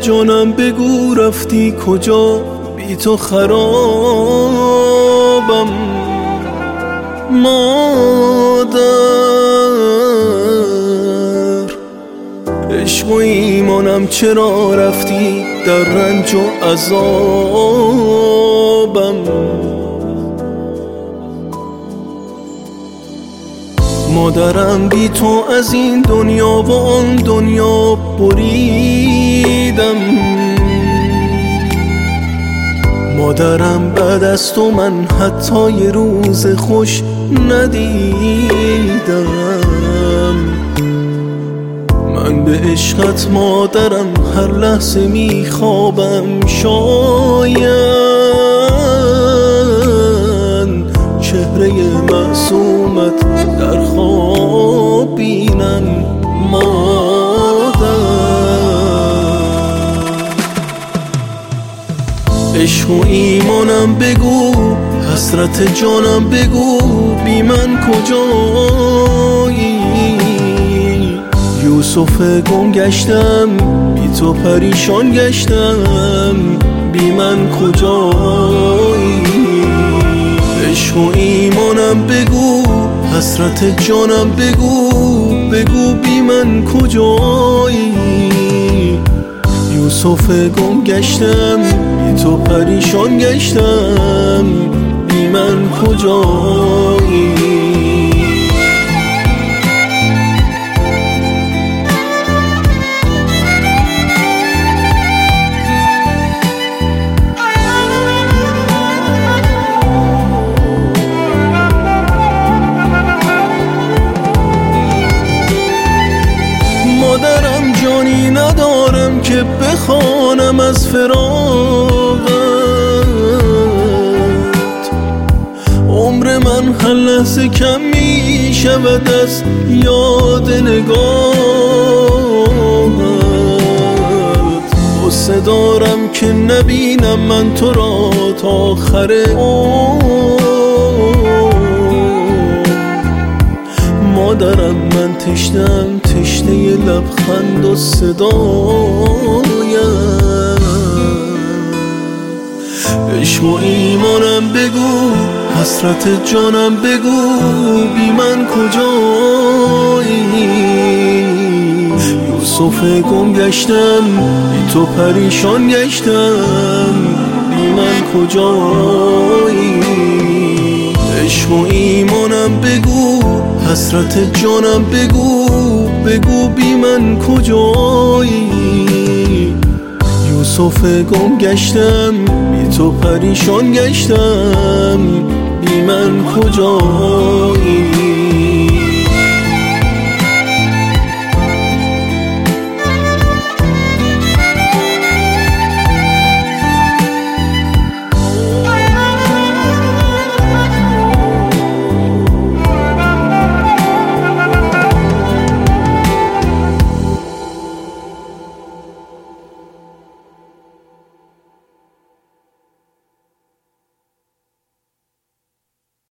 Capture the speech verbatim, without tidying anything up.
جانم بگو رفتی کجا، بی تو خرابم. مادر عشق و ایمانم چرا رفتی در رنج و عذابم. مادرم بی تو از این دنیا و آن دنیا بریدم. مادرم بعد از تو من حتی یه روز خوش ندیدم. من به عشقت مادرم هر لحظه میخوابم، شاید چهره معصومت در خواب بینم. مادر عشق و ایمانم بگو، حسرت جانم بگو، بی من کجایی؟ یوسف گم گشتم، بی تو پریشان گشتم، بی من کجایی؟ عشق و ایمانم بگو، حسرت جانم بگو، بگو بی من کجایی؟ یوسف گم گشتم، بی تو پریشان گشتم، بی من کجایی؟ مادرم جانی ندارم که بخوانم از فراقت. عمر من هر لحظه کم می شود از یاد نگاهت. غصه دارم که نبینم من تو را تا آخر عمر. مادرم من تشنم، تشنه لبخند و صدایم. عشق و ایمانم بگو، حسرت جانم بگو، بی من کجایی؟ یوسف گم گشتم، بی تو پریشان گشتم، بی من کجایی؟ عشق و ایمانم بگو، حسرت جانم بگو، بگو بی من کجایی؟ یوسف گم گشتم، بی تو پریشان گشتم، بی من کجایی؟